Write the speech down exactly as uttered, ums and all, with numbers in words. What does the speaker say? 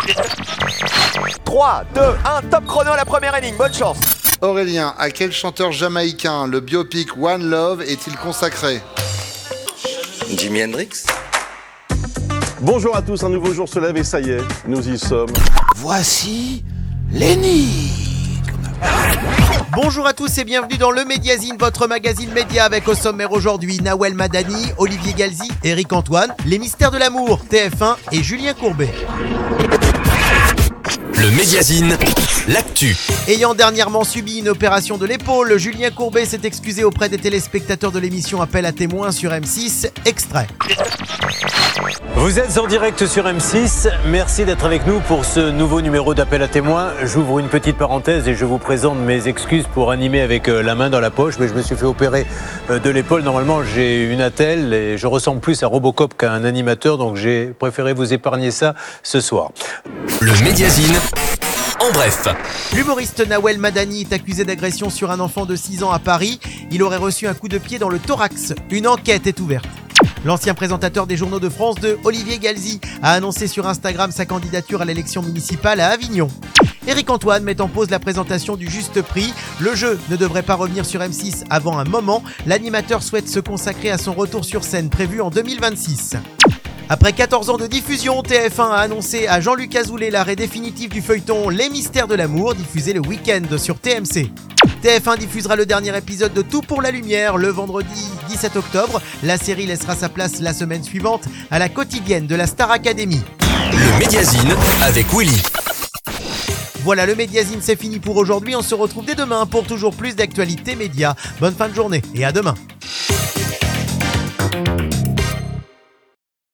trois, deux, un, top chrono à la première énigme, bonne chance. Aurélien, à quel chanteur jamaïcain le biopic One Love est-il consacré? Jimi Hendrix. Bonjour à tous, un nouveau jour se lève et ça y est, nous y sommes. Voici l'énigme. Bonjour à tous et bienvenue dans le Médiazine, votre magazine média avec au sommaire aujourd'hui Nawel Madani, Olivier Galzi, Éric Antoine, Les Mystères de l'amour, T F un et Julien Courbet. Le Médiazine, l'actu. Ayant dernièrement subi une opération de l'épaule, Julien Courbet s'est excusé auprès des téléspectateurs de l'émission Appel à témoins sur M six. Extrait. Vous êtes en direct sur M six, merci d'être avec nous pour ce nouveau numéro d'Appel à témoins. J'ouvre une petite parenthèse et je vous présente mes excuses pour animer avec la main dans la poche, mais je me suis fait opérer de l'épaule. Normalement j'ai une attelle et je ressemble plus à Robocop qu'à un animateur, donc j'ai préféré vous épargner ça ce soir. Le Médiazine, en bref. L'humoriste Nawel Madani est accusé d'agression sur un enfant de six ans à Paris. Il aurait reçu un coup de pied dans le thorax. Une enquête est ouverte. L'ancien présentateur des journaux de France deux, Olivier Galzi, a annoncé sur Instagram sa candidature à l'élection municipale à Avignon. Éric Antoine met en pause la présentation du Juste Prix. Le jeu ne devrait pas revenir sur M six avant un moment. L'animateur souhaite se consacrer à son retour sur scène prévu en deux mille vingt-six. Après quatorze ans de diffusion, T F un a annoncé à Jean-Luc Azoulay l'arrêt définitif du feuilleton Les Mystères de l'amour, diffusé le week-end sur T M C. T F un diffusera le dernier épisode de Tout pour la lumière le vendredi dix-sept octobre. La série laissera sa place la semaine suivante à la quotidienne de la Star Academy. Le Médiazine avec Willy. Voilà, le Médiazine, c'est fini pour aujourd'hui. On se retrouve dès demain pour toujours plus d'actualités médias. Bonne fin de journée et à demain.